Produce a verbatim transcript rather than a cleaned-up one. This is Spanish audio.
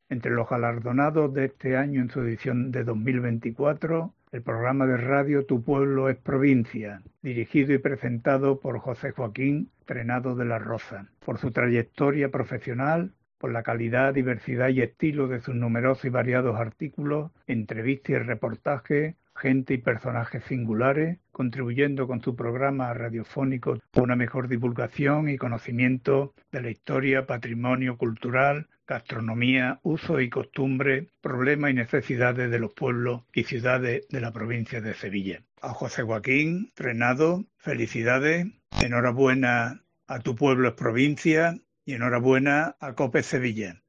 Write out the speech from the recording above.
Entre los galardonados de este año en su edición de dos mil veinticuatro, el programa de radio Tu Pueblo es Provincia, dirigido y presentado por José Joaquín Trenado de la Roza. Por su trayectoria profesional, por la calidad, diversidad y estilo de sus numerosos y variados artículos, entrevistas y reportajes, gente y personajes singulares, contribuyendo con su programa radiofónico a una mejor divulgación y conocimiento de la historia, patrimonio cultural, gastronomía, usos y costumbres, problemas y necesidades de los pueblos y ciudades de la provincia de Sevilla. A José Joaquín Trenado, felicidades, enhorabuena a Tu Pueblo es Provincia y enhorabuena a COPE Sevilla.